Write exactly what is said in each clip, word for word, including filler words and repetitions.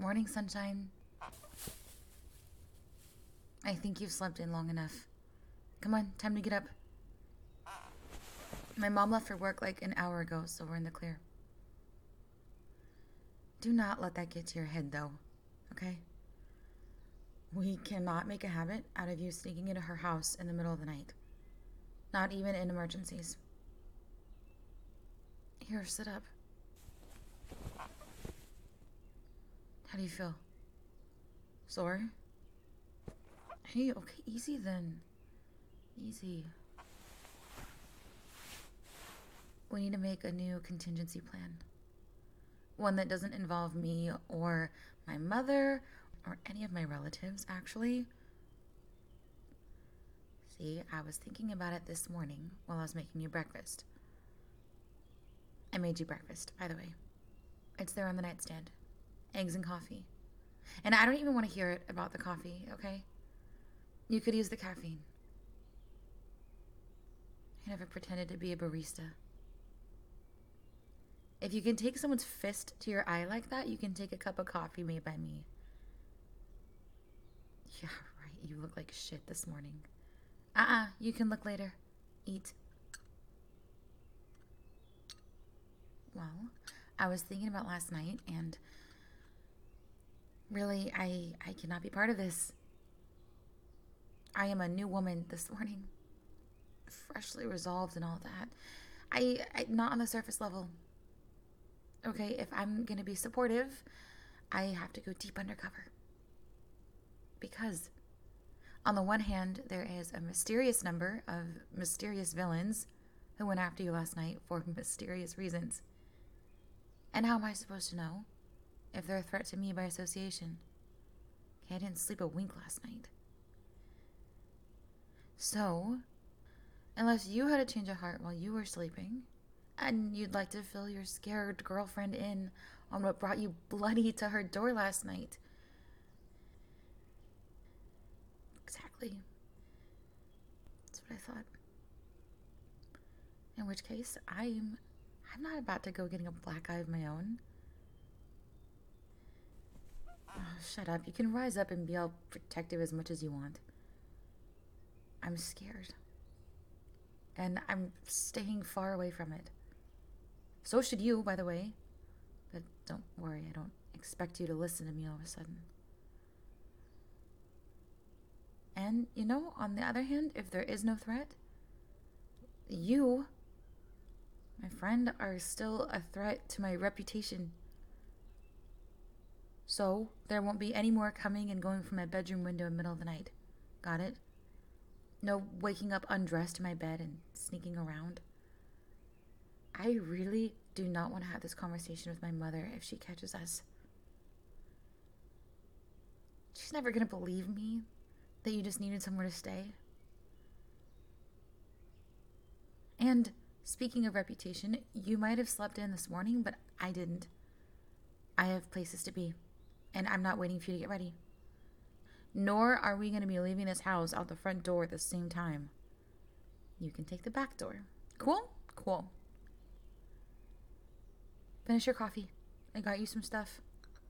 Morning, sunshine. I think you've slept in long enough. Come on, time to get up. My mom left for work like an hour ago, so we're in the clear. Do not let that get to your head, though, okay? We cannot make a habit out of you sneaking into her house in the middle of the night. Not even in emergencies. Here, sit up. How do you feel? Sore? Hey, okay, easy then. Easy. We need to make a new contingency plan. One that doesn't involve me or my mother or any of my relatives, actually. See, I was thinking about it this morning while I was making you breakfast. I made you breakfast, by the way. It's there on the nightstand. Eggs and coffee. And I don't even want to hear it about the coffee, okay? You could use the caffeine. I never pretended to be a barista. If you can take someone's fist to your eye like that, you can take a cup of coffee made by me. Yeah, right. You look like shit this morning. Uh-uh. You can look later. Eat. Well, I was thinking about last night, and really, I, I cannot be part of this. I am a new woman this morning. Freshly resolved and all that. I, I not on the surface level. Okay, if I'm going to be supportive, I have to go deep undercover. Because, on the one hand, there is a mysterious number of mysterious villains who went after you last night for mysterious reasons. And how am I supposed to know if they're a threat to me by association? Okay, I didn't sleep a wink last night. So, unless you had a change of heart while you were sleeping, and you'd like to fill your scared girlfriend in on what brought you bloody to her door last night. Exactly. That's what I thought. In which case, I'm I'm not about to go getting a black eye of my own. Oh, shut up. You can rise up and be all protective as much as you want. I'm scared. And I'm staying far away from it. So should you, by the way. But don't worry, I don't expect you to listen to me all of a sudden. And, you know, on the other hand, if there is no threat, you, my friend, are still a threat to my reputation. So there won't be any more coming and going from my bedroom window in the middle of the night. Got it? No waking up undressed in my bed and sneaking around. I really do not want to have this conversation with my mother if she catches us. She's never going to believe me that you just needed somewhere to stay. And speaking of reputation, you might have slept in this morning, but I didn't. I have places to be, and I'm not waiting for you to get ready. Nor are we going to be leaving this house out the front door at the same time. You can take the back door. Cool? Cool. Finish your coffee. I got you some stuff.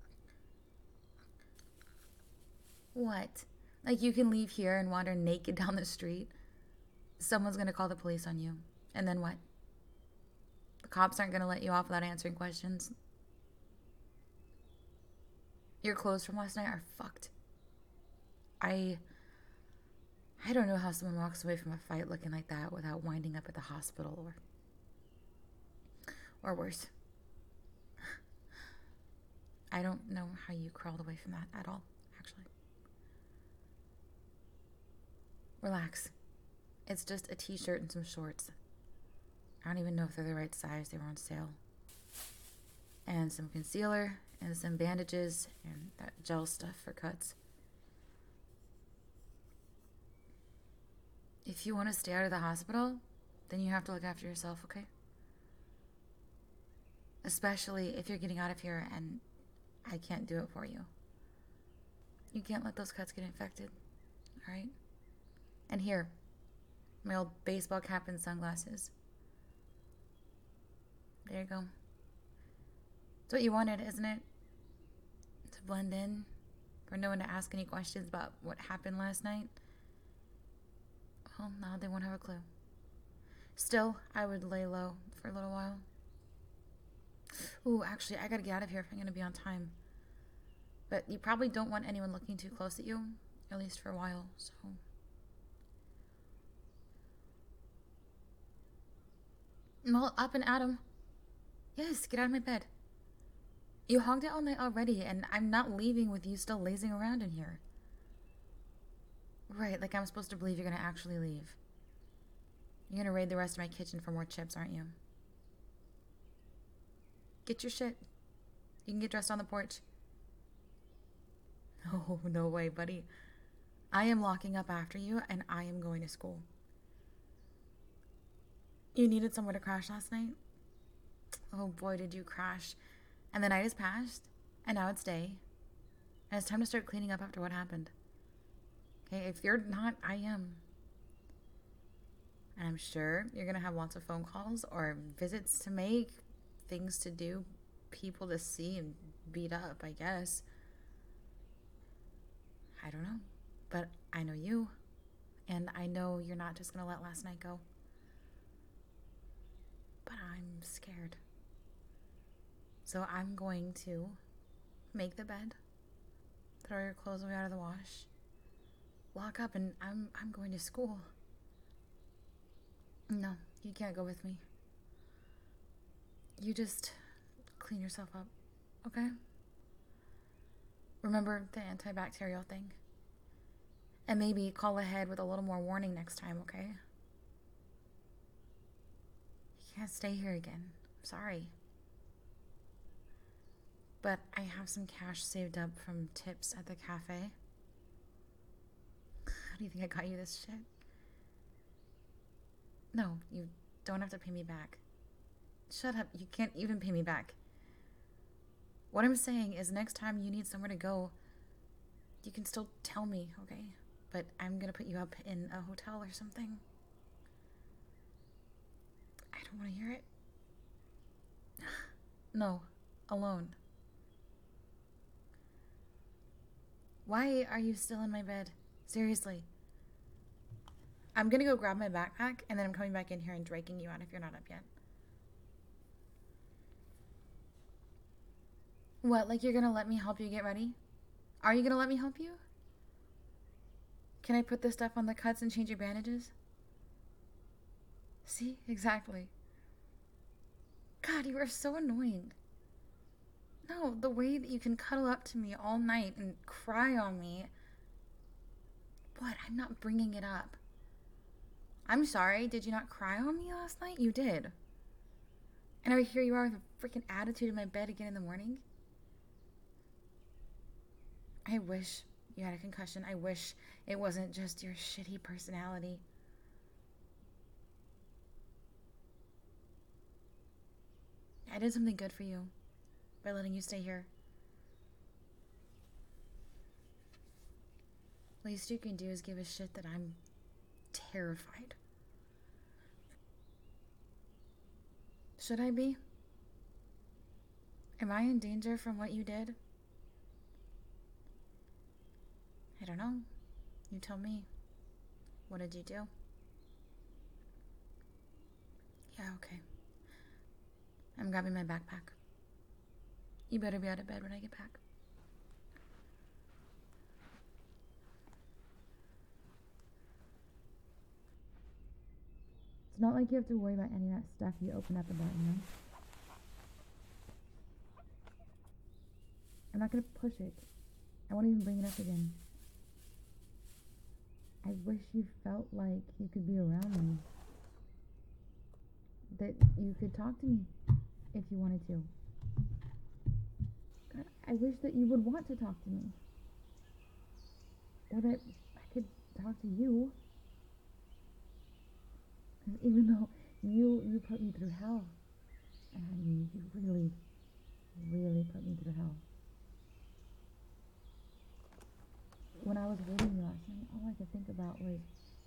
What? Like you can leave here and wander naked down the street? Someone's going to call the police on you. And then what? The cops aren't going to let you off without answering questions. Your clothes from last night are fucked. I... I don't know how someone walks away from a fight looking like that without winding up at the hospital or... or worse. I don't know how you crawled away from that at all, actually. Relax. It's just a t-shirt and some shorts. I don't even know if they're the right size. They were on sale. And some concealer and some bandages and that gel stuff for cuts. If you want to stay out of the hospital, then you have to look after yourself, okay? Especially if you're getting out of here and I can't do it for you. You can't let those cuts get infected, all right? And here, my old baseball cap and sunglasses. There you go. It's what you wanted, isn't it? It's a blend in, for no one to ask any questions about what happened last night, well, now they won't have a clue. Still, I would lay low for a little while. Ooh, actually, I gotta get out of here if I'm gonna be on time. But you probably don't want anyone looking too close at you, at least for a while, so... Well, up and at 'em. Yes, get out of my bed. You hogged it all night already, and I'm not leaving with you still lazing around in here. Right, like I'm supposed to believe you're gonna actually leave. You're gonna raid the rest of my kitchen for more chips, aren't you? Get your shit. You can get dressed on the porch. Oh, no way, buddy. I am locking up after you, and I am going to school. You needed somewhere to crash last night? Oh boy, did you crash. And the night has passed, and now it's day. And it's time to start cleaning up after what happened. Okay, if you're not, I am. And I'm sure you're going to have lots of phone calls or visits to make, things to do, people to see and beat up, I guess. I don't know. But I know you. And I know you're not just going to let last night go. But I'm scared. So I'm going to make the bed, throw your clothes away out of the wash, lock up, and I'm I'm going to school. No, you can't go with me. You just clean yourself up, okay? Remember the antibacterial thing. And maybe call ahead with a little more warning next time, okay? You can't stay here again. I'm sorry. But I have some cash saved up from tips at the cafe. How do you think I got you this shit? No, you don't have to pay me back. Shut up, you can't even pay me back. What I'm saying is next time you need somewhere to go, you can still tell me, okay? But I'm gonna put you up in a hotel or something. I don't want to hear it. No, alone. Why are you still in my bed? Seriously. I'm gonna go grab my backpack, and then I'm coming back in here and dragging you out if you're not up yet. What, like you're gonna let me help you get ready? Are you gonna let me help you? Can I put this stuff on the cuts and change your bandages? See? Exactly. God, you are so annoying. No, the way that you can cuddle up to me all night and cry on me. What? I'm not bringing it up. I'm sorry. Did you not cry on me last night? You did. And over here you are with a freaking attitude in my bed again in the morning. I wish you had a concussion. I wish it wasn't just your shitty personality. I did something good for you by letting you stay here. Least you can do is give a shit that I'm terrified. Should I be? Am I in danger from what you did? I don't know. You tell me. What did you do? Yeah, okay. I'm grabbing my backpack. You better be out of bed when I get back. It's not like you have to worry about any of that stuff you open up about, you know? I'm not gonna push it. I won't even bring it up again. I wish you felt like you could be around me. That you could talk to me if you wanted to. I wish that you would want to talk to me. Or that I could talk to you. Even though you you put me through hell. And I mean, you really, really put me through hell. When I was holding you last night, all I could think about was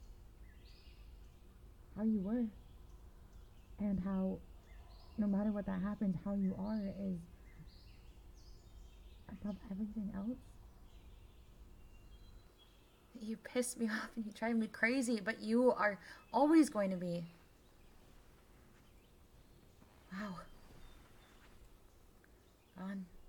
how you were. And how, no matter what that happens, how you are is above everything else? You piss me off and you drive me crazy, but you are always going to be. Wow. Ron.